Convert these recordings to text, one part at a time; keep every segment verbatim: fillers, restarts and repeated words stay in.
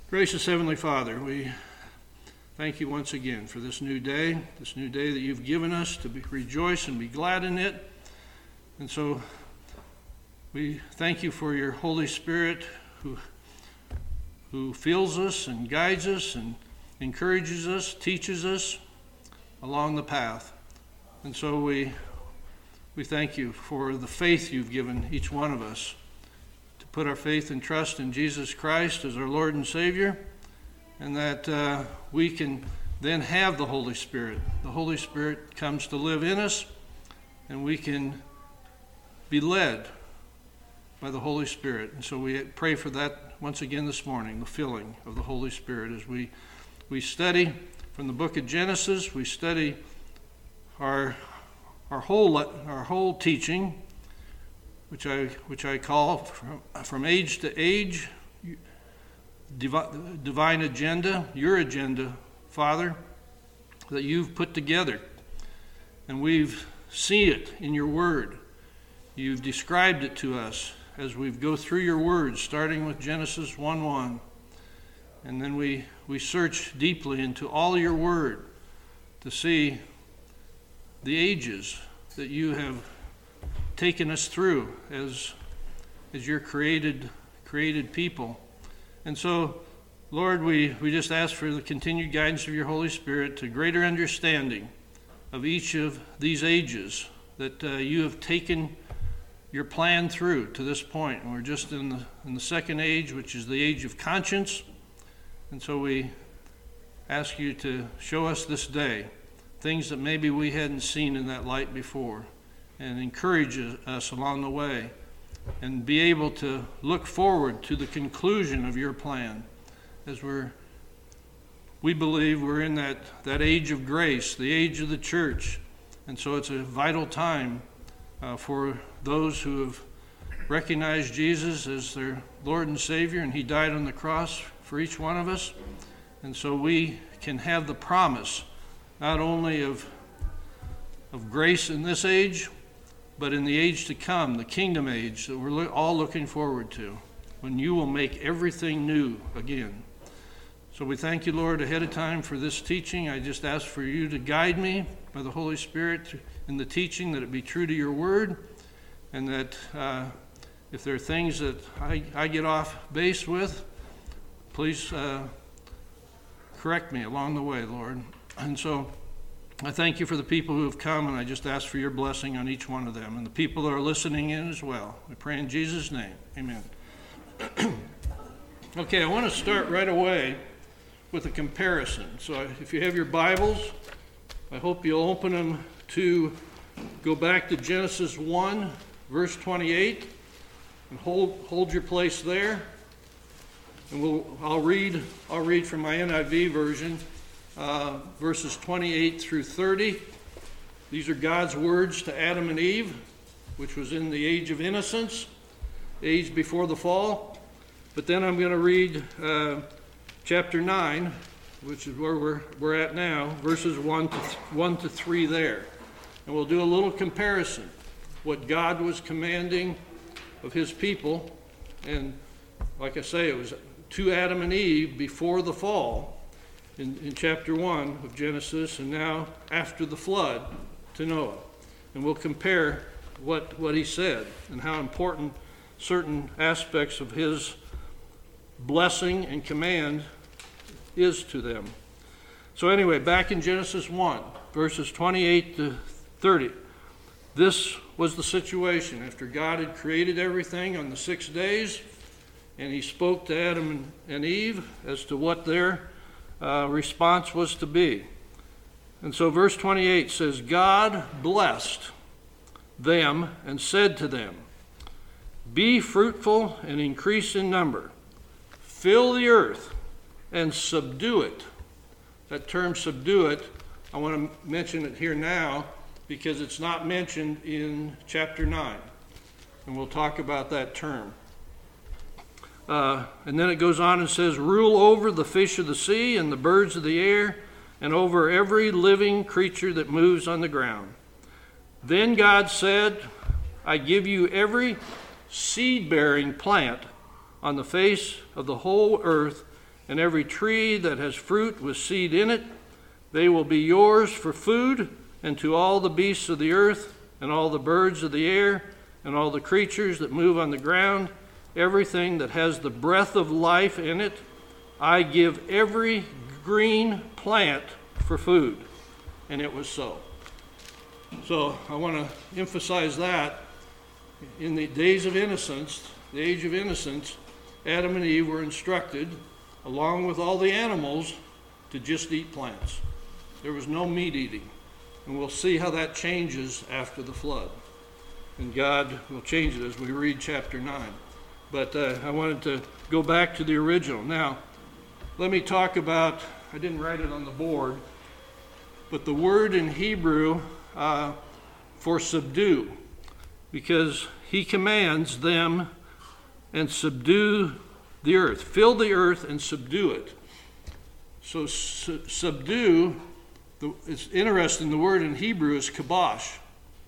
Gracious Heavenly Father, we thank you once again for this new day, this new day that you've given us to be, rejoice and be glad in it. And so we thank you for your Holy Spirit who, who fills us and guides us and encourages us, teaches us along the path. And so we, we thank you for the faith you've given each one of us, put our faith and trust in Jesus Christ as our Lord and Savior, and that uh, we can then have the Holy Spirit. The Holy Spirit comes to live in us, and we can be led by the Holy Spirit. And so we pray for that once again this morning, the filling of the Holy Spirit. As we, we study from the book of Genesis, we study our, our, whole, our whole teaching, which I which I call from, from age to age, divi- divine agenda, your agenda, Father, that you've put together. And we've seen it in your word. You've described it to us as we go through your words, starting with Genesis one one. And then we, we search deeply into all your word to see the ages that you have taken us through as as your created created people. And so, Lord, we, we just ask for the continued guidance of your Holy Spirit to greater understanding of each of these ages that uh, you have taken your plan through to this point. And we're just in the in the second age, which is the age of conscience. And so we ask you to show us this day things that maybe we hadn't seen in that light before, and encourage us along the way, and be able to look forward to the conclusion of your plan, as we're we believe we're in that, that age of grace, the age of the church. And so it's a vital time uh, for those who have recognized Jesus as their Lord and Savior, and he died on the cross for each one of us. And so we can have the promise not only of of grace in this age, but in the age to come, the kingdom age that we're all looking forward to, when you will make everything new again. So we thank you, Lord, ahead of time for this teaching. I just ask for you to guide me by the Holy Spirit in the teaching, that it be true to your word, and that uh, if there are things that I, I get off base with, please uh, correct me along the way, Lord. And so I thank you for the people who have come, and I just ask for your blessing on each one of them, and the people that are listening in as well. We pray in Jesus' name. Amen. Okay, I want to start right away with a comparison. So if you have your Bibles, I hope you'll open them to go back to Genesis one, verse twenty-eight, and hold hold your place there. And we'll I'll read I'll read from my N I V version. Uh, verses twenty-eight through thirty. These are God's words to Adam and Eve, which was in the age of innocence, age before the fall. But then I'm going to read uh, chapter nine, which is where we're, we're at now, verses one to, th- one to three there. And we'll do a little comparison, what God was commanding of his people. And like I say, it was to Adam and Eve before the fall, In, in chapter one of Genesis, and now after the flood to Noah. And we'll compare what, what he said and how important certain aspects of his blessing and command is to them. So anyway, back in Genesis one, verses twenty-eight to thirty, this was the situation after God had created everything on the six days, and he spoke to Adam and Eve as to what their Uh, response was to be. And so verse twenty-eight says, God blessed them and said to them, be fruitful and increase in number, fill the earth and subdue it. That term subdue it, I want to mention it here now because it's not mentioned in chapter nine, and we'll talk about that term. Uh, and then it goes on and says, rule over the fish of the sea and the birds of the air, and over every living creature that moves on the ground. Then God said, I give you every seed-bearing plant on the face of the whole earth, and every tree that has fruit with seed in it. They will be yours for food, and to all the beasts of the earth, and all the birds of the air, and all the creatures that move on the ground, everything that has the breath of life in it, I give every green plant for food. And it was so. So I want to emphasize that. In the days of innocence, the age of innocence, Adam and Eve were instructed, along with all the animals, to just eat plants. There was no meat eating. And we'll see how that changes after the flood. And God will change it as we read chapter nine. But uh, I wanted to go back to the original. Now, let me talk about, I didn't write it on the board, but the word in Hebrew uh, for subdue, because he commands them and subdue the earth. Fill the earth and subdue it. So su- subdue, the, it's interesting, the word in Hebrew is kabosh,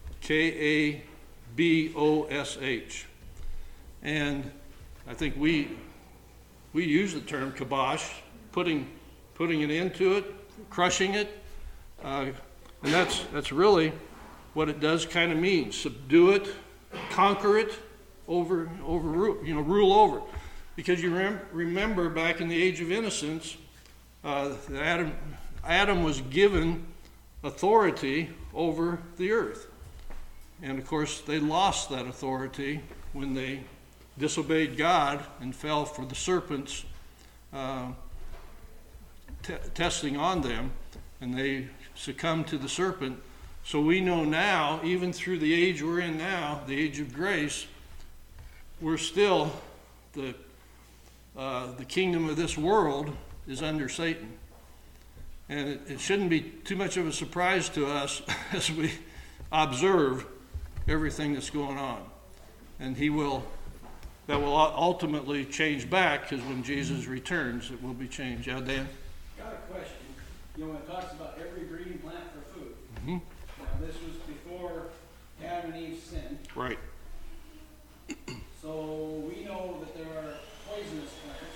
K A B O S H. And I think we we use the term kibosh, putting putting an end to it, crushing it, uh, and that's that's really what it does kind of mean: subdue it, conquer it, over over you know rule over. Because you rem- remember back in the age of innocence, uh, Adam Adam was given authority over the earth, and of course they lost that authority when they disobeyed God and fell for the serpent's uh, t- testing on them, and they succumbed to the serpent. So we know now, even through the age we're in now, the age of grace, we're still, the, uh, the kingdom of this world is under Satan. And it, it shouldn't be too much of a surprise to us as we observe everything that's going on. And he will That will ultimately change back, because when Jesus returns, it will be changed. Yeah, Dan? Got a question. You know, when it talks about every green plant for food. Mm-hmm. Now, this was before Adam and Eve sinned. Right. So we know that there are poisonous plants.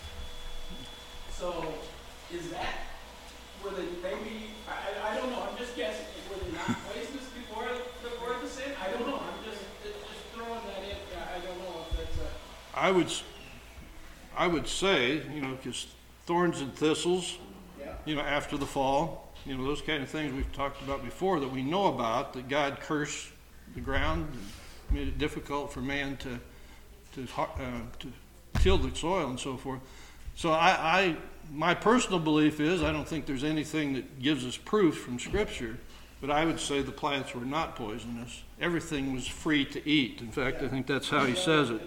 So is that, were they maybe, I, I don't know, I'm just guessing, were they not poisonous before, before the sin? I don't know, I'm just, just throwing that in. I don't know if that's a... I would, I would say, you know, because thorns and thistles, Yeah. you know, after the fall, you know, those kind of things we've talked about before that we know about, that God cursed the ground and made it difficult for man to to uh, to till the soil and so forth. So I, I, my personal belief is, I don't think there's anything that gives us proof from Scripture, but I would say the plants were not poisonous. Everything was free to eat. In fact, I think that's how he says it.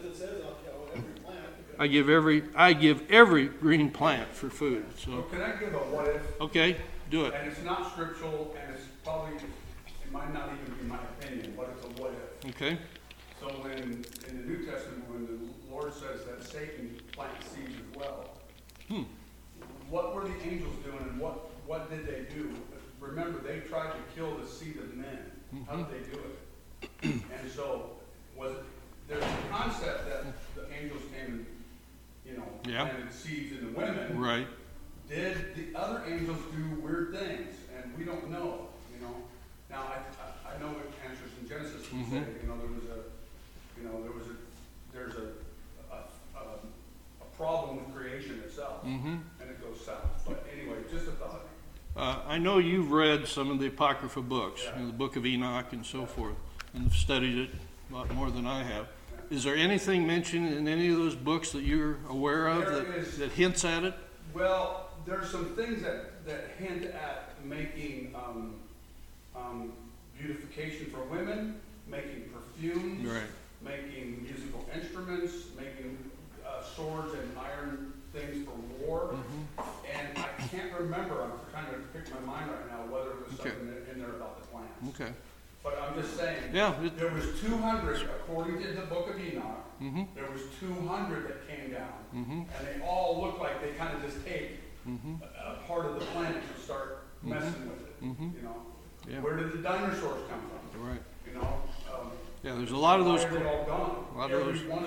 I give every I give every green plant for food. So Well, can I give a what if? okay, do it. And it's not scriptural, and it's probably, it might not even be my opinion, but it's a what if. Okay. So when, in the New Testament, when the Lord says that Satan plants seeds as well, Hmm. what were the angels doing, and what, what did they do? Remember, they tried to kill the seed of men. How did they do it? And so, was it, there's a concept that the angels came and, you know, Yeah. planted seeds in the women. Right. Did the other angels do weird things? And we don't know, you know. Now, I, I, I know what answers in Genesis would Mhm. say, you know, there was a, you know, there was a, there's a, a, a, a problem with creation itself, Mm-hmm. and it goes south. But anyway, just a thought. Uh, I know you've read some of the Apocrypha books, Yeah. you know, the Book of Enoch and so forth, and have studied it a lot more than I have. Is there anything mentioned in any of those books that you're aware of There that, is. that hints at it? Well, there's some things that, that hint at making um, um, beautification for women, making perfumes, Right. making musical instruments, making uh, swords and iron things for war. Mm-hmm. And I can't remember, I'm trying to pick my mind right now, whether it was Okay. something in there about the plants. Okay. But I'm just saying, Yeah. It, there was two hundred, according to the book of Enoch, mm-hmm. there was two hundred that came down. Mm-hmm. And they all look like they kind of just take Mm-hmm. a, a part of the planet and start messing with it, Mhm. you know? Yeah. Where did the dinosaurs come from, Right. you know? Um, Yeah. There's a lot of those. Why are they all gone? a lot of Every those- one of them. A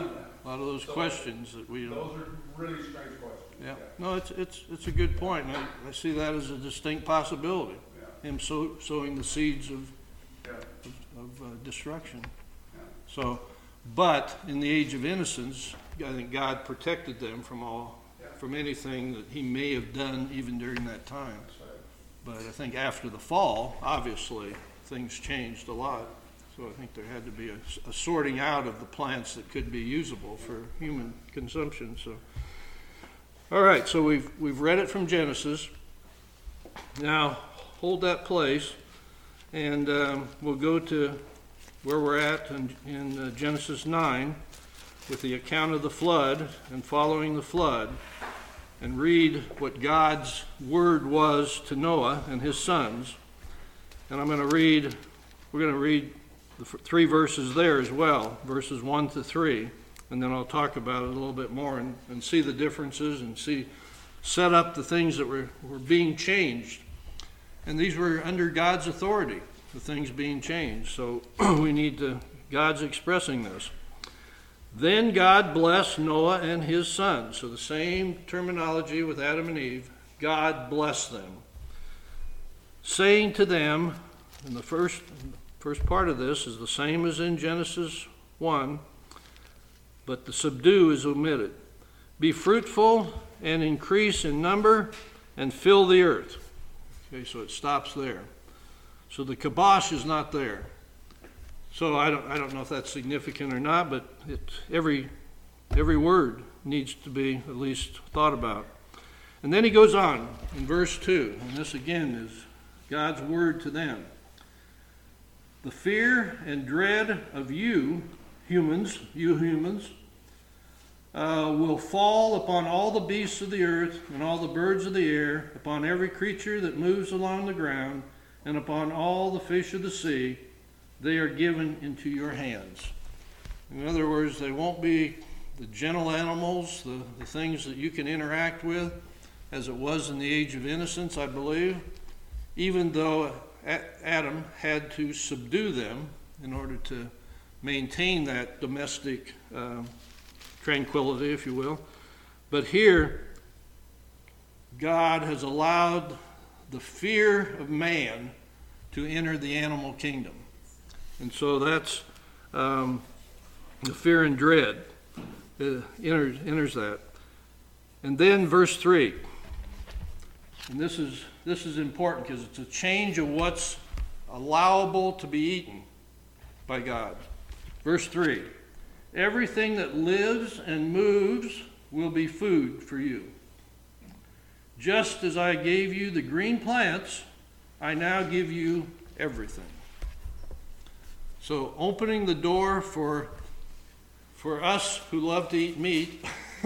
A lot of those So, questions that we don't. Those are really strange questions. Yeah, no, it's, it's, it's a good point, and I, I see that as a distinct possibility. Yeah. Him sow, sowing the seeds of, Yeah. of, of uh, destruction. Yeah. So, but in the age of innocence, I think God protected them from all, Yeah. from anything that he may have done even during that time. That's right. But I think after the fall, obviously, things changed a lot. So I think there had to be a, a sorting out of the plants that could be usable for human consumption. So, all right, so we've we've read it from Genesis. Now hold that place, and um, we'll go to where we're at in, in uh, Genesis nine with the account of the flood and following the flood, and read what God's word was to Noah and his sons. And I'm going to read. We're going to read the three verses there as well, verses one to three, and then I'll talk about it a little bit more and, and see the differences and see, set up the things that were, were being changed. And these were under God's authority, the things being changed. So we need to, God's expressing this. Then God blessed Noah and his sons. So the same terminology with Adam and Eve. God blessed them, saying to them, in the first First part of this is the same as in Genesis one, but the subdue is omitted. Be fruitful and increase in number and fill the earth. Okay, so it stops there. So the kibosh is not there. So I don't, I don't know if that's significant or not, but it, every, every word needs to be at least thought about. And then he goes on in verse two, and this again is God's word to them. The fear and dread of you, humans, you humans, uh, will fall upon all the beasts of the earth and all the birds of the air, upon every creature that moves along the ground, and upon all the fish of the sea. They are given into your hands. In other words, they won't be the gentle animals, the, the things that you can interact with, as it was in the age of innocence, I believe, even though Adam had to subdue them in order to maintain that domestic um, tranquility, if you will. But here, God has allowed the fear of man to enter the animal kingdom. And so that's um, the fear and dread uh, enters, enters that. And then verse three. And this is this is important because it's a change of what's allowable to be eaten by God. Verse three. Everything that lives and moves will be food for you. Just as I gave you the green plants, I now give you everything. So opening the door for for us who love to eat meat,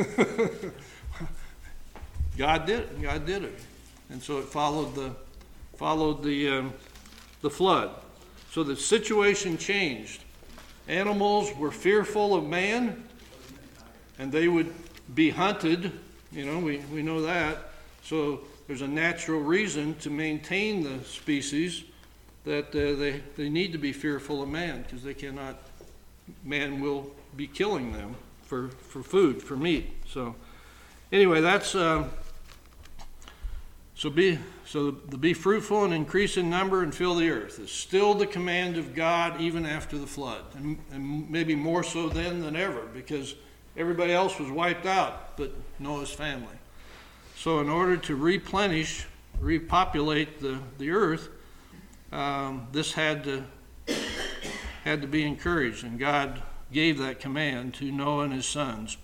God did it. God did it. And so it followed the followed the um, the flood. So the situation changed. Animals were fearful of man, and they would be hunted. You know, we, we know that. So there's a natural reason to maintain the species that uh, they, they need to be fearful of man, because they cannot, man will be killing them for, for food, for meat. So anyway, that's... Uh, So be so the be fruitful and increase in number and fill the earth is still the command of God even after the flood, and, and maybe more so then than ever, because everybody else was wiped out but Noah's family. So in order to replenish, repopulate the, the earth, um, this had to had to be encouraged, and God gave that command to Noah and his sons.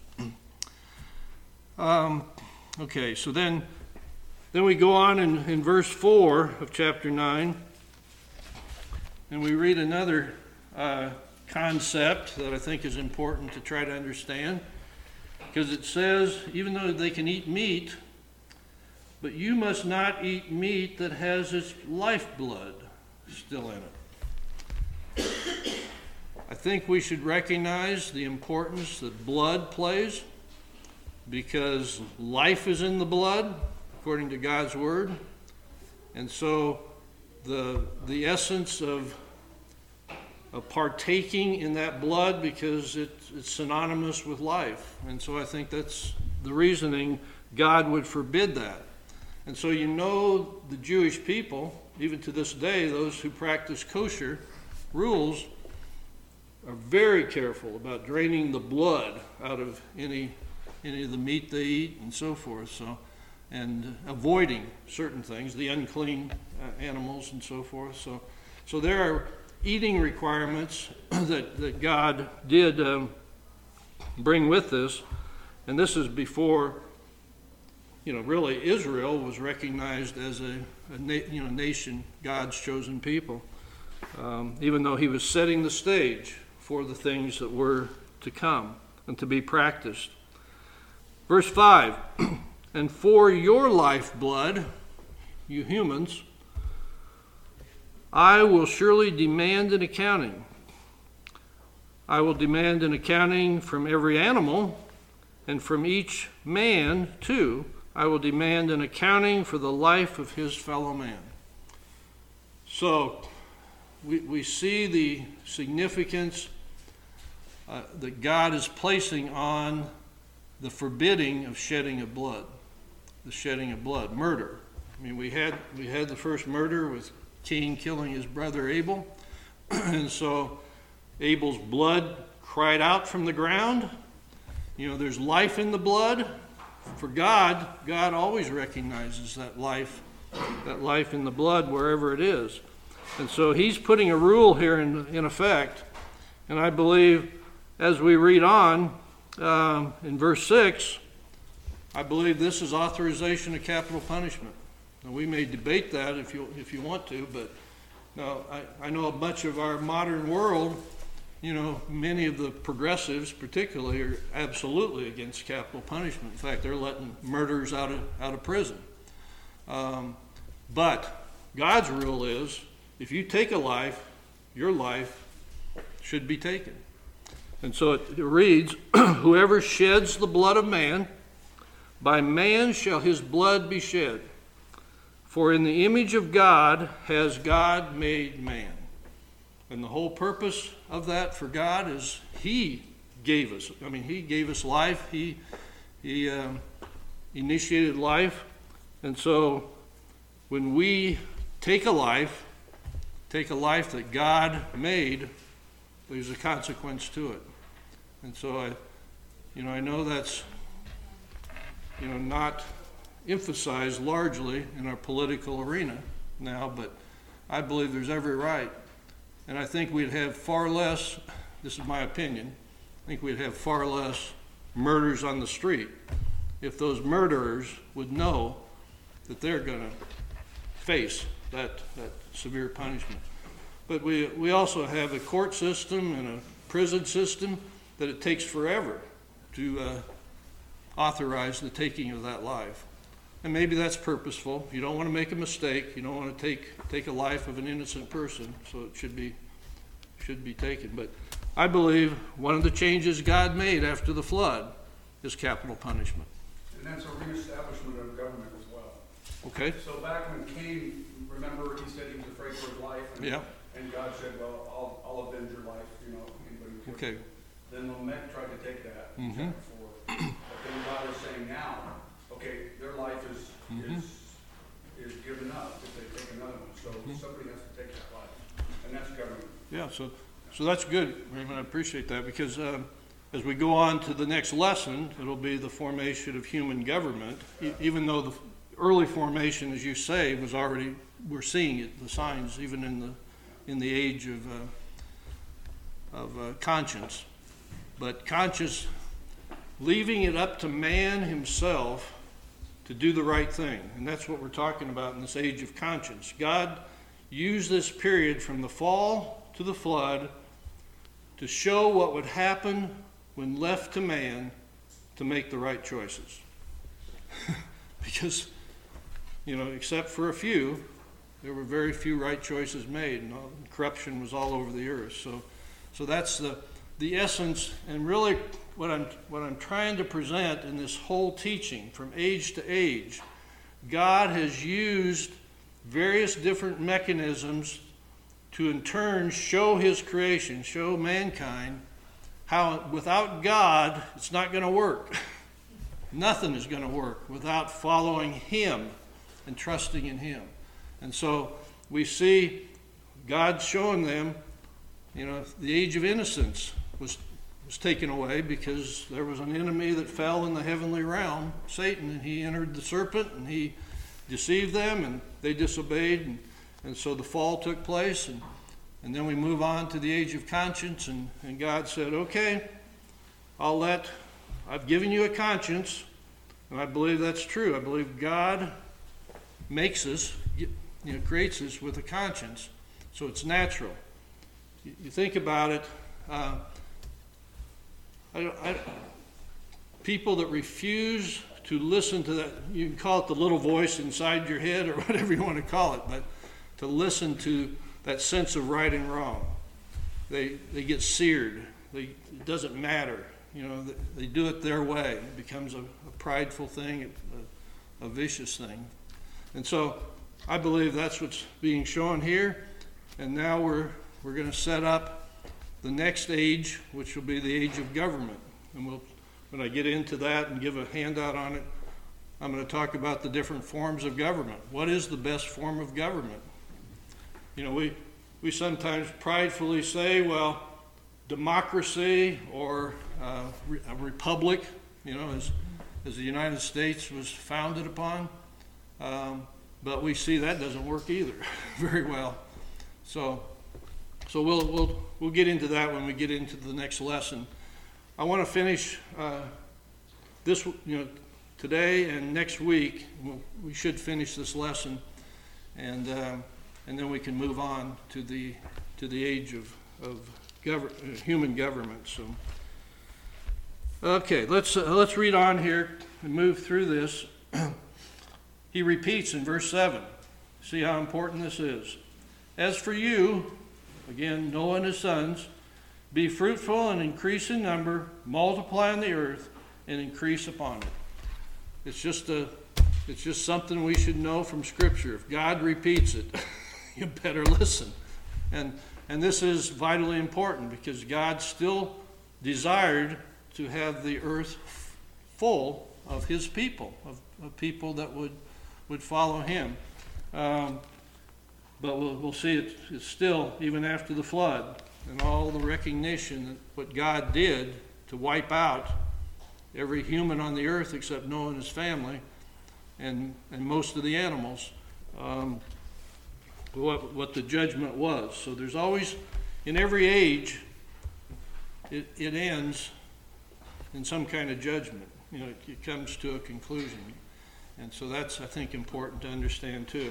um, okay, so then. Then we go on in, in verse four of chapter nine, and we read another uh, concept that I think is important to try to understand, because it says, even though they can eat meat, but you must not eat meat that has its lifeblood still in it. I think we should recognize the importance that blood plays, because life is in the blood, according to God's word. And so the the essence of of partaking in that blood because it, it's synonymous with life. And so I think that's the reasoning God would forbid that. And so you know the Jewish people, even to this day, those who practice kosher rules are very careful about draining the blood out of any any of the meat they eat and so forth. So, and avoiding certain things, the unclean uh, animals and so forth. So, so there are eating requirements that that God did um, bring with this, and this is before, you know, really Israel was recognized as a, a na- you know nation, God's chosen people. Um, even though He was setting the stage for the things that were to come and to be practiced. Verse five, and for your lifeblood, you humans, I will surely demand an accounting. I will demand an accounting from every animal, and from each man, too, I will demand an accounting for the life of his fellow man. So, we, we see the significance uh, that God is placing on the forbidding of shedding of blood, the shedding of blood, murder. I mean, we had we had the first murder with Cain killing his brother Abel, and so Abel's blood cried out from the ground. You know, there's life in the blood. For God, God always recognizes that life, that life in the blood wherever it is. And so He's putting a rule here in, in effect. And I believe as we read on um, in verse six, I believe this is authorization of capital punishment. Now, we may debate that if you if you want to, but now I, I know much of our modern world, you know, many of the progressives particularly are absolutely against capital punishment. In fact, they're letting murderers out of out of prison. Um, but God's rule is, if you take a life, your life should be taken. And so it, it reads, whoever sheds the blood of man, by man shall his blood be shed. For in the image of God has God made man. And the whole purpose of that for God is He gave us. I mean, He gave us life. He, he um, initiated life. And so when we take a life, take a life that God made, there's a consequence to it. And so I, you know, I know that's, you know, not emphasized largely in our political arena now, but I believe there's every right. And I think we'd have far less, this is my opinion, I think we'd have far less murders on the street if those murderers would know that they're going to face that, that severe punishment. But we, we also have a court system and a prison system that it takes forever to uh, authorize the taking of that life. And maybe that's purposeful. You don't want to make a mistake. You don't want to take take a life of an innocent person, so it should be should be taken. But I believe one of the changes God made after the flood is capital punishment. And that's a reestablishment of government as well. Okay? So back when Cain, remember, he said he was afraid for his life, and, Yeah. and God said, well, I'll, I'll avenge your life, you know, anybody who Okay. Then Lamech tried to take that in Mhm. chapter four. But then God is saying now, okay, their life is Mhm. is is given up if they take another one. So Mhm. somebody has to take that life, and that's government. Yeah, so so that's good, Raymond. I appreciate that, because um, as we go on to the next lesson, it'll be the formation of human government. E- even though the early formation, as you say, was already, we're seeing it, the signs, even in the in the age of uh, of uh, conscience. But conscience, leaving it up to man himself to do the right thing, and that's what we're talking about in this age of conscience. God used this period from the fall to the flood to show what would happen when left to man to make the right choices. Because, you know, except for a few, there were very few right choices made, and all, corruption was all over the earth. So, so that's the the essence, and really what I'm what I'm trying to present in this whole teaching from age to age. God has used various different mechanisms to in turn show his creation, show mankind how without God it's not going to work. Nothing is going to work without following him and trusting in him. And so we see God showing them, you know, the age of innocence was was taken away because there was an enemy that fell in the heavenly realm, Satan, and he entered the serpent and he deceived them and they disobeyed, and, and so the fall took place, and, and then we move on to the age of conscience, and, and God said, okay, I'll let, I've given you a conscience, and I believe that's true. I believe God makes us, you know, creates us with a conscience, so it's natural. You, you think about it, uh, I, I, people that refuse to listen to that, you can call it the little voice inside your head or whatever you want to call it, but to listen to that sense of right and wrong. They they get seared. They, it doesn't matter. You know, they, they do it their way. It becomes a, a prideful thing, a, a vicious thing. And so I believe that's what's being shown here. And now we're we're going to set up the next age, which will be the age of government. And we'll, when I get into that and give a handout on it, I'm going to talk about the different forms of government. What is the best form of government? You know, we, we sometimes pridefully say, well, democracy or uh, a republic, you know, as, as the United States was founded upon. Um, but we see that doesn't work either very well. So, so we'll we'll we'll get into that when we get into the next lesson. I want to finish uh, this, you know, today and next week. We'll, we should finish this lesson, and uh, and then we can move on to the to the age of of gover- uh, human government. So, okay, let's uh, let's read on here and move through this. He repeats in verse seven. See how important this is. As for you, again, Noah and his sons, be fruitful and increase in number, multiply on the earth, and increase upon it. It's just a, it's just something we should know from Scripture. If God repeats it, you better listen. And and this is vitally important because God still desired to have the earth full of His people, of, of people that would would follow Him. Um, But we'll, we'll see it, it's still, even after the flood, and all the recognition that what God did to wipe out every human on the earth except Noah and his family, and, and most of the animals, um, what, what the judgment was. So there's always, in every age, it, it ends in some kind of judgment. You know, it, it comes to a conclusion. And so that's, I think, important to understand too.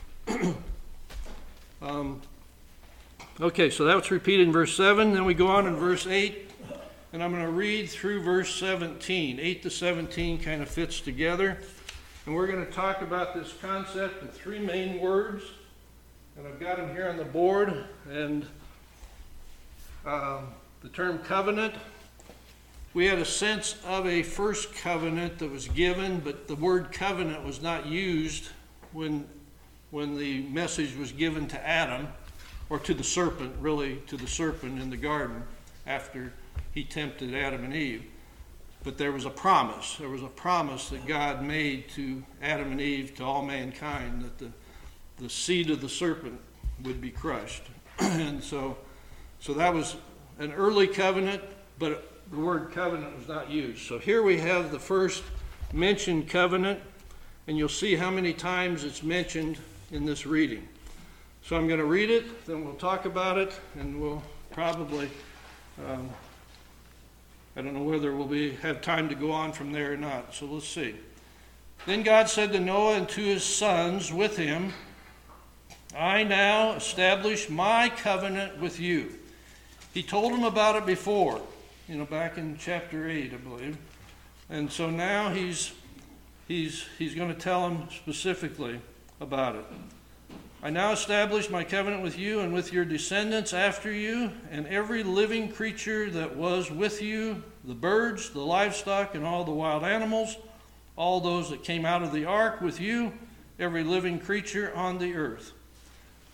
Um, okay, so that's repeated in verse seven. Then we go on in verse eight, and I'm going to read through verse seventeen. eight to seventeen kind of fits together. And we're going to talk about this concept in three main words. And I've got them here on the board. And um, the term covenant, we had a sense of a first covenant that was given, but the word covenant was not used when when the message was given to Adam, or to the serpent, really to the serpent in the garden after he tempted Adam and Eve. But there was a promise. There was a promise that God made to Adam and Eve, to all mankind, that the, the seed of the serpent would be crushed. And so, so that was an early covenant, but the word covenant was not used. So here we have the first mentioned covenant, and you'll see how many times it's mentioned in this reading. So I'm going to read it, then we'll talk about it, and we'll probably, um, I don't know whether we'll be have time to go on from there or not, so let's see. Then God said to Noah and to his sons with him, I now establish my covenant with you. He told them about it before, you know, back in chapter eight, I believe. And so now he's he's he's going to tell them specifically about it. I now establish my covenant with you and with your descendants after you, and every living creature that was with you, the birds, the livestock, and all the wild animals, all those that came out of the ark with you, every living creature on the earth.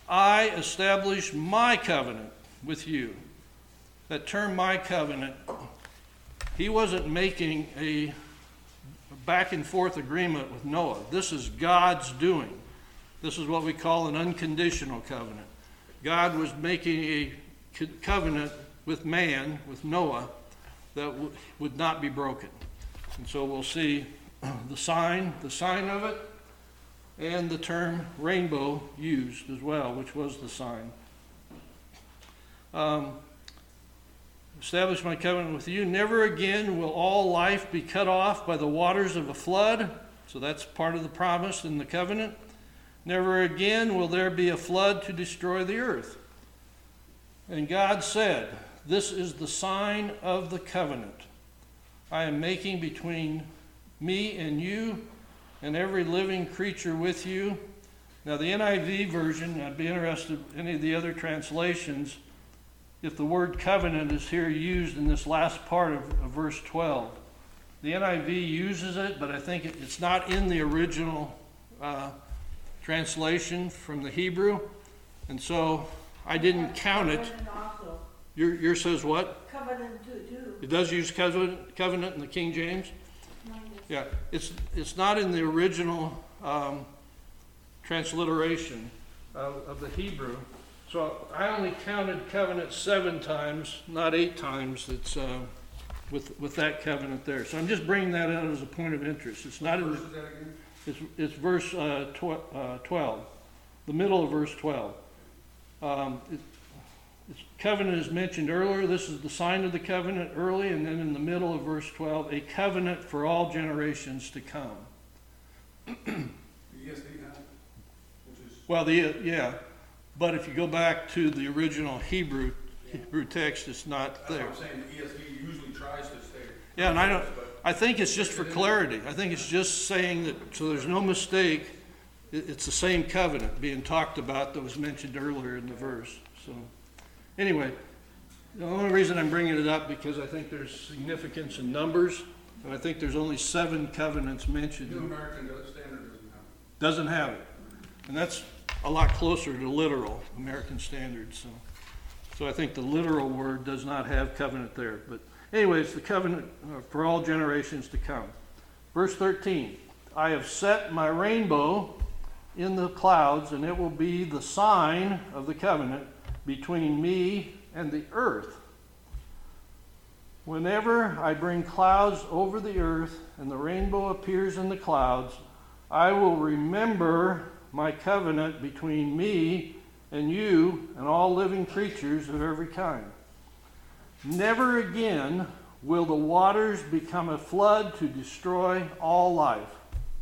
I establish my covenant with you. That term, my covenant, he wasn't making a back and forth agreement with Noah. This is God's doing. This is what we call an unconditional covenant. God was making a co- covenant with man, with Noah, that w- would not be broken. And so we'll see the sign, the sign of it, and the term rainbow used as well, which was the sign. Um, Establish my covenant with you. Never again will all life be cut off by the waters of a flood. So that's part of the promise in the covenant. Never again will there be a flood to destroy the earth. And God said, this is the sign of the covenant I am making between me and you and every living creature with you. Now the N I V version, I'd be interested in any of the other translations, if the word covenant is here used in this last part of, of verse twelve. The N I V uses it, but I think it, it's not in the original uh, translation from the Hebrew. And so I didn't count it. Covenant also. Your, your says what? Covenant too, too. It does use covenant, covenant in the King James? Yeah, it's, it's not in the original um, transliteration of, of the Hebrew. So I only counted covenant seven times, not eight times. It's uh, with with that covenant there. So I'm just bringing that out as a point of interest. It's not in. Verse is that again? It's it's verse uh, tw- uh, twelve, the middle of verse twelve. Um, it, it's, covenant is mentioned earlier. This is the sign of the covenant early, and then in the middle of verse twelve, a covenant for all generations to come. The E S V now, which is, Well, the yeah. But if you go back to the original Hebrew Hebrew text, it's not that's there. what I'm saying, the E S V usually tries to stay. Yeah, and I don't. But I think it's just for clarity. I think it's just saying that so there's no mistake. it- It's the same covenant being talked about that was mentioned earlier in the verse. So, anyway, the only reason I'm bringing it up because I think there's significance in numbers, and I think there's only seven covenants mentioned. New American Standard doesn't have it. Doesn't have it, and that's a lot closer to literal American Standard. So, so I think the literal word does not have covenant there. But anyways, the covenant uh, for all generations to come. Verse thirteen, I have set my rainbow in the clouds, and it will be the sign of the covenant between me and the earth. Whenever I bring clouds over the earth and the rainbow appears in the clouds, I will remember my covenant between me and you and all living creatures of every kind. Never again will the waters become a flood to destroy all life.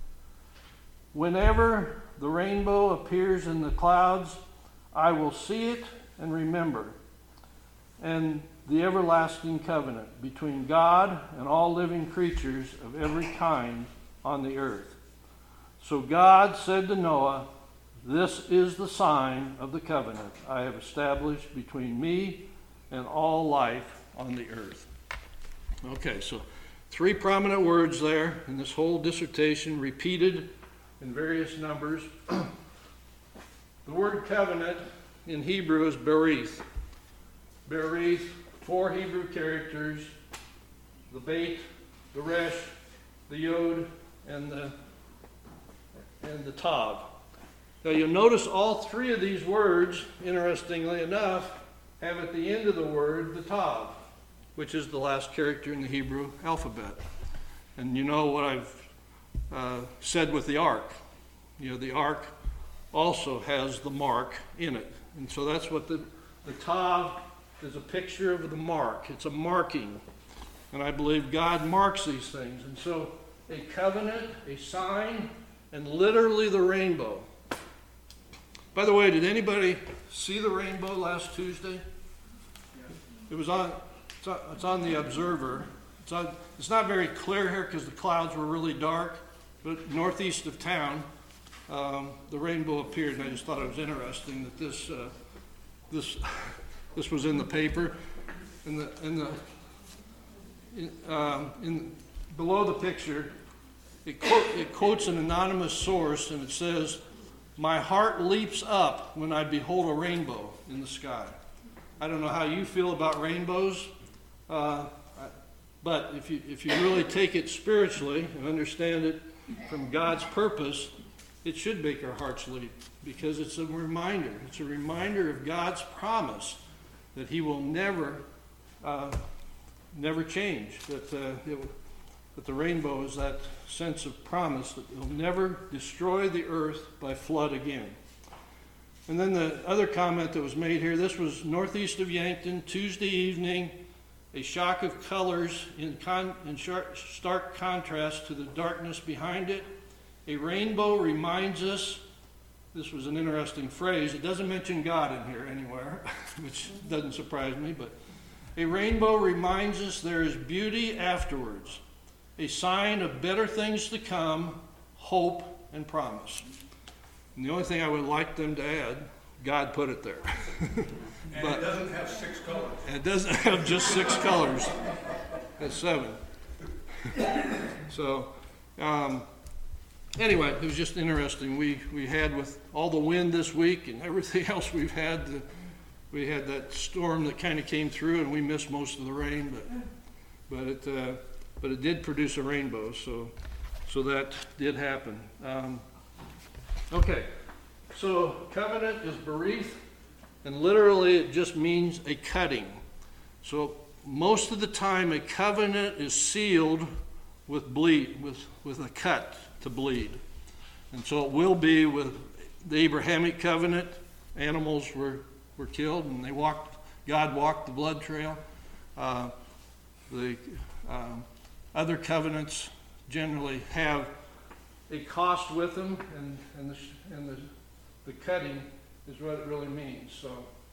Whenever the rainbow appears in the clouds, I will see it and remember. And the everlasting covenant between God and all living creatures of every kind on the earth. So God said to Noah, this is the sign of the covenant I have established between me and all life on the earth. Okay, so three prominent words there in this whole dissertation, repeated in various numbers. The word covenant in Hebrew is berith. Berith, four Hebrew characters, the beit, the resh, the yod, and the and the tav. Now you'll notice all three of these words, interestingly enough, have at the end of the word the tav, which is the last character in the Hebrew alphabet. And you know what I've uh, said with the ark. You know, the ark also has the mark in it. And so that's what the, the tav is, a picture of the mark. It's a marking. And I believe God marks these things. And so a covenant, a sign, and literally the rainbow. By the way, did anybody see the rainbow last Tuesday? It was on, it's on, it's on the Observer. It's, on, it's not very clear here because the clouds were really dark, but northeast of town, um, the rainbow appeared, and I just thought it was interesting that this uh, this this was in the paper. In the in the in, um, in below the picture, it, quote, it quotes an anonymous source, and it says, My heart leaps up when I behold a rainbow in the sky. I don't know how you feel about rainbows, uh, but if you, if you really take it spiritually and understand it from God's purpose, it should make our hearts leap, because it's a reminder. It's a reminder of God's promise that He will never, uh, never change. That, uh, it, that the rainbow is that sense of promise that He'll never destroy the earth by flood again. And then the other comment that was made here, this was northeast of Yankton, Tuesday evening, a shock of colors in, con, in sharp, stark contrast to the darkness behind it. A rainbow reminds us, this was an interesting phrase, it doesn't mention God in here anywhere, which doesn't surprise me, but a rainbow reminds us there is beauty afterwards, a sign of better things to come, hope and promise. And the only thing I would like them to add, God put it there. And but, it doesn't have six colors. And it doesn't have just six colors. It's seven. So, um, anyway, it was just interesting. We we had, with all the wind this week and everything else we've had, the, we had that storm that kind of came through, and we missed most of the rain, but but it uh, but it did produce a rainbow. So so that did happen. Um, okay, so covenant is berith, and literally it just means a cutting. So most of the time, a covenant is sealed with bleed, with with a cut to bleed. And so it will be with the Abrahamic covenant. Animals were, were killed, and they walked, God walked the blood trail. Uh, the um, other covenants generally have a cost with them, and, and, the, and the, the cutting is what it really means. So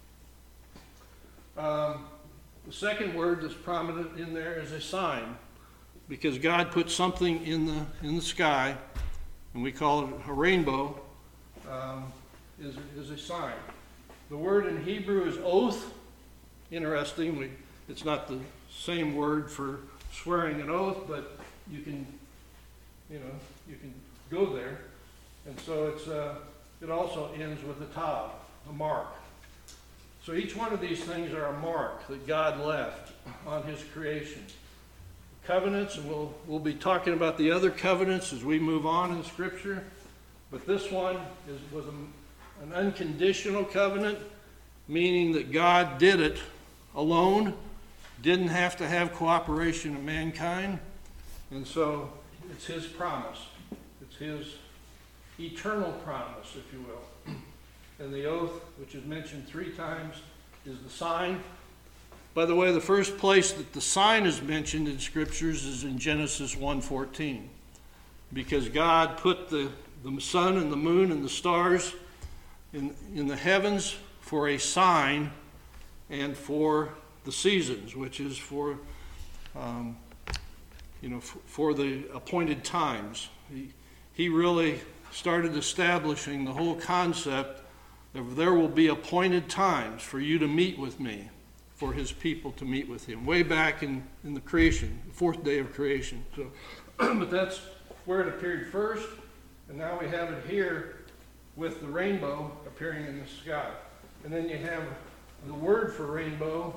um, the second word that's prominent in there is a sign, because God put something in the in the sky, and we call it a rainbow, um, is, is a sign. The word in Hebrew is oath. Interesting, we, it's not the same word for swearing an oath, but you can, you know, you can go there. And so it's uh, it also ends with a tav, a mark. So each one of these things are a mark that God left on His creation. Covenants, and we'll we'll be talking about the other covenants as we move on in Scripture. But this one is was a, an unconditional covenant, meaning that God did it alone, didn't have to have cooperation of mankind, and so it's His promise. It's His eternal promise, if you will. And the oath, which is mentioned three times, is the sign. By the way, the first place that the sign is mentioned in Scriptures is in Genesis one fourteen, because God put the, the sun and the moon and the stars in, in the heavens for a sign and for the seasons, which is for, um, you know, for, for the appointed times. He, he really started establishing the whole concept of there will be appointed times for you to meet with me, for His people to meet with Him, way back in, in the creation, the fourth day of creation. So, but that's where it appeared first, and now we have it here with the rainbow appearing in the sky. And then you have the word for rainbow,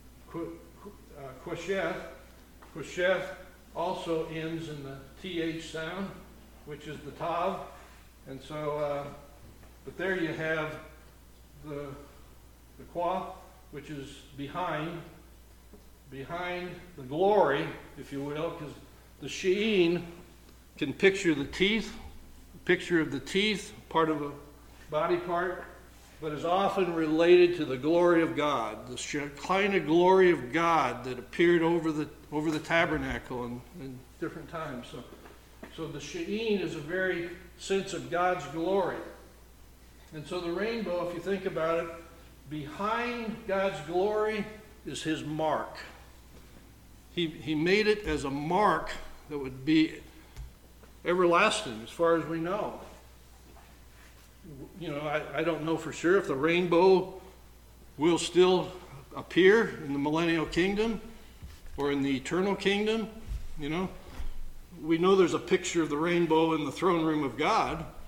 quasheth. Quasheth also ends in the th sound, which is the tav. And so, uh, but there you have the the qua, which is behind, behind the glory, if you will, because the she'in can picture the teeth, a picture of the teeth, part of a body part, but is often related to the glory of God, the Shekinah glory of God that appeared over the over the tabernacle in, in different times. So, so the she'in is a very sense of God's glory. And so the rainbow, if you think about it, behind God's glory is His mark. He, he made it as a mark that would be everlasting as far as we know. You know, I, I don't know for sure if the rainbow will still appear in the millennial kingdom or in the eternal kingdom. You know, we know there's a picture of the rainbow in the throne room of God,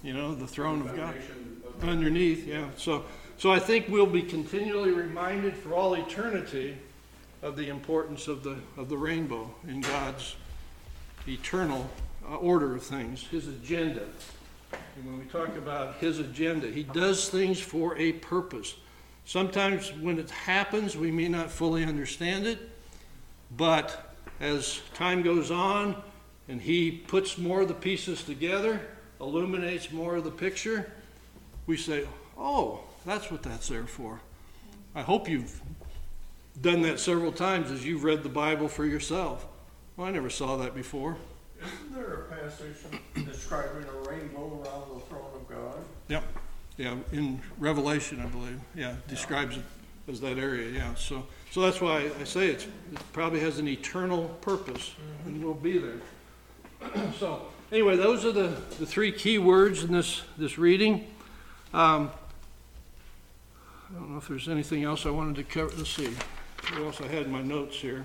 you know, the throne of God. Foundation of- Underneath, yeah. So, so I think we'll be continually reminded for all eternity of the importance of the of the rainbow in God's eternal uh, order of things, His agenda. And when we talk about His agenda, He does things for a purpose. Sometimes when it happens, we may not fully understand it, but as time goes on and He puts more of the pieces together, illuminates more of the picture, we say, oh, that's what that's there for. I hope you've done that several times as you've read the Bible for yourself. Well, I never saw that before. Isn't there a passage describing a rainbow around the throne of God? Yep. Yeah, in Revelation, I believe. Yeah, describes it as that area. Yeah. So, so that's why I say it's, it probably has an eternal purpose, mm-hmm. and will be there. So, anyway, those are the, the three key words in this this reading. Um, I don't know if there's anything else I wanted to cover. Let's see. What else I had in my notes here?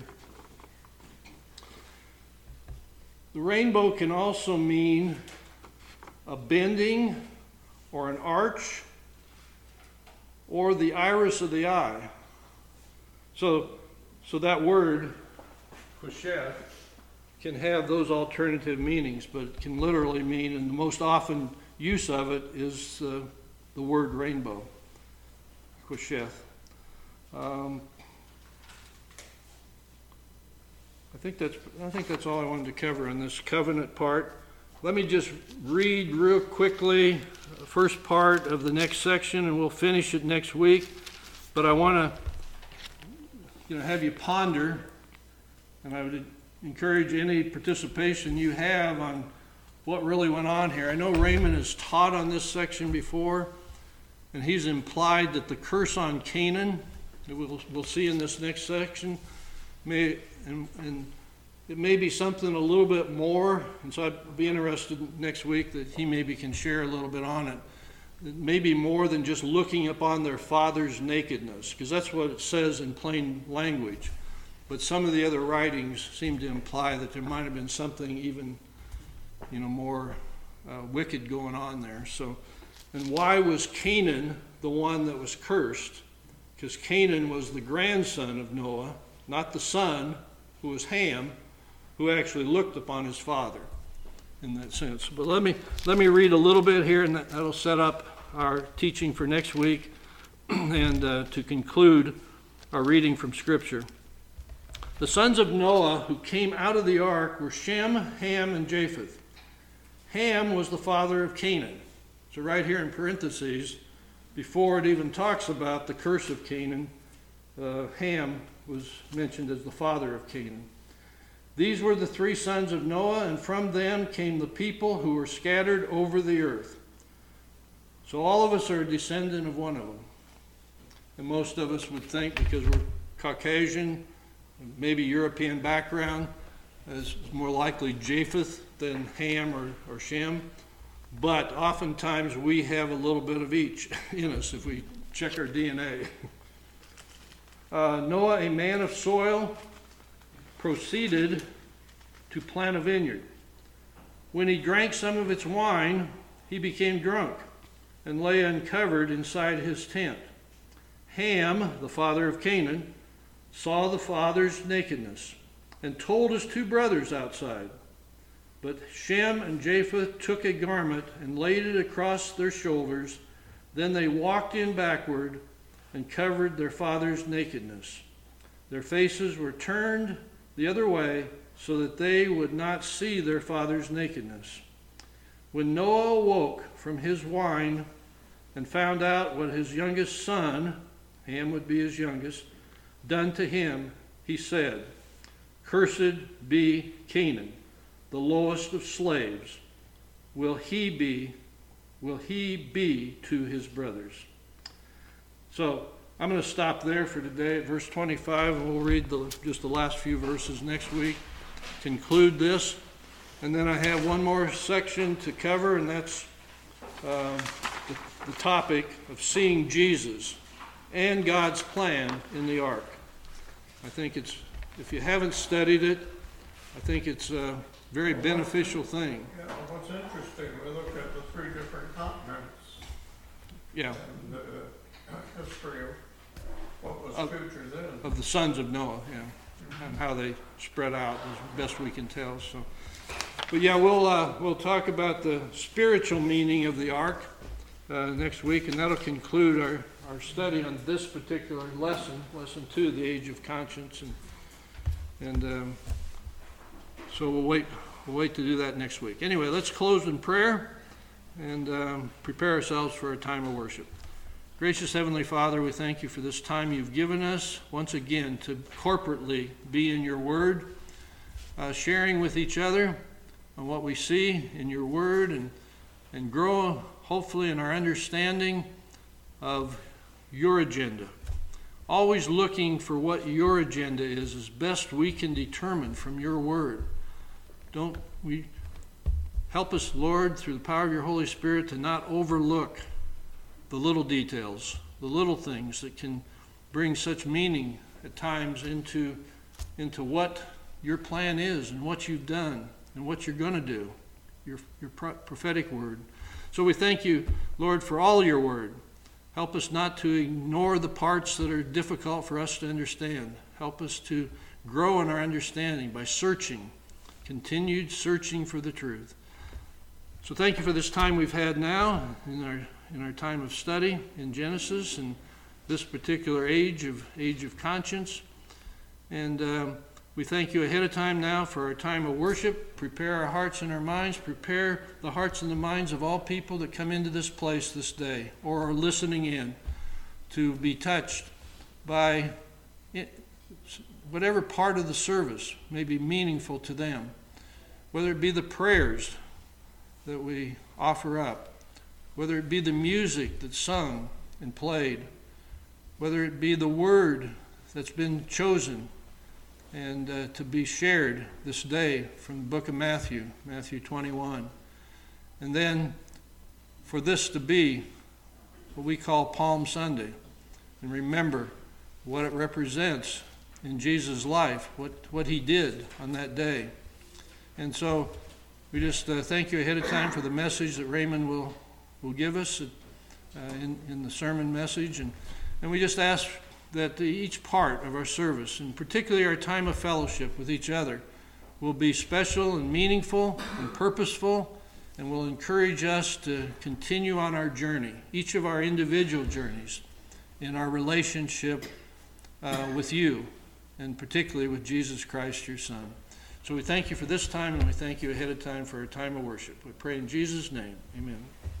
The rainbow can also mean a bending or an arch or the iris of the eye. So, so that word, kusheth, can have those alternative meanings, but it can literally mean, and the most often use of it is uh, the word rainbow, kusheth. Um, I think that's I think that's all I wanted to cover in this covenant part. Let me just read real quickly the first part of the next section, and we'll finish it next week. But I want to, you know, have you ponder, and I would encourage any participation you have on what really went on here. I know Raymond has taught on this section before, and he's implied that the curse on Canaan, that we'll, we'll see in this next section, may and, and it may be something a little bit more, and so I'd be interested next week that he maybe can share a little bit on it. It may be more than just looking upon their father's nakedness, because that's what it says in plain language. But some of the other writings seem to imply that there might have been something even, you know, more uh, wicked going on there. So, and why was Canaan the one that was cursed? Because Canaan was the grandson of Noah, not the son, who was Ham, who actually looked upon his father in that sense. But let me let me read a little bit here, and that'll set up our teaching for next week, and uh, to conclude our reading from Scripture. The sons of Noah who came out of the ark were Shem, Ham, and Japheth. Ham was the father of Canaan. So right here in parentheses, before it even talks about the curse of Canaan, uh, Ham was mentioned as the father of Canaan. These were the three sons of Noah, and from them came the people who were scattered over the earth. So all of us are a descendant of one of them. And most of us would think, because we're Caucasian, maybe European background, is more likely Japheth than Ham or, or Shem. But oftentimes we have a little bit of each in us if we check our D N A. Uh, Noah, a man of soil, proceeded to plant a vineyard. When he drank some of its wine, he became drunk and lay uncovered inside his tent. Ham, the father of Canaan, saw the father's nakedness and told his two brothers outside. But Shem and Japheth took a garment and laid it across their shoulders. Then they walked in backward and covered their father's nakedness. Their faces were turned the other way so that they would not see their father's nakedness. When Noah awoke from his wine and found out what his youngest son, Ham would be his youngest, done to him, he said, "Cursed be Canaan, the lowest of slaves. Will he be, will he be to his brothers?" So I'm going to stop there for today at verse twenty-five, and we'll read the, just the last few verses next week, conclude this, and then I have one more section to cover, and that's uh, the, the topic of seeing Jesus and God's plan in the ark. I think it's, if you haven't studied it, I think it's a very beneficial thing. Yeah, what's interesting, we looked at the three different Yeah, and the history of what was Of- future then. of the sons of Noah, yeah, and how they spread out as best we can tell. So, but yeah, we'll uh, we'll talk about the spiritual meaning of the ark uh, next week, and that'll conclude our, our study on this particular lesson, lesson two, the age of conscience, and and um, so we'll wait we'll wait to do that next week. Anyway, let's close in prayer and um, prepare ourselves for a time of worship. Gracious Heavenly Father, we thank you for this time you've given us once again to corporately be in your word, uh, sharing with each other on what we see in your word, and, and grow hopefully in our understanding of your agenda. Always looking for what your agenda is as best we can determine from your word. Don't we help us, Lord, through the power of your Holy Spirit, to not overlook the little details, the little things that can bring such meaning at times into, into what your plan is and what you've done and what you're going to do, your, your pro- prophetic word. So we thank you, Lord, for all your word. Help us not to ignore the parts that are difficult for us to understand. Help us to grow in our understanding by searching, continued searching for the truth. So thank you for this time we've had now in our in our time of study in Genesis and this particular age of age of conscience. And um, we thank you ahead of time now for our time of worship. Prepare our hearts and our minds. Prepare the hearts and the minds of all people that come into this place this day or are listening in to be touched by it, whatever part of the service may be meaningful to them, whether it be the prayers that we offer up, whether it be the music that's sung and played, whether it be the word that's been chosen and uh, to be shared this day from the book of Matthew, Matthew twenty-one. And then for this to be what we call Palm Sunday, and remember what it represents in Jesus' life, what, what he did on that day. And so we just uh, thank you ahead of time for the message that Raymond will will give us uh, in, in the sermon message. And, and we just ask that the, each part of our service, and particularly our time of fellowship with each other, will be special and meaningful and purposeful, and will encourage us to continue on our journey, each of our individual journeys, in our relationship uh, with you, and particularly with Jesus Christ, your Son. So we thank you for this time, and we thank you ahead of time for our time of worship. We pray in Jesus' name. Amen.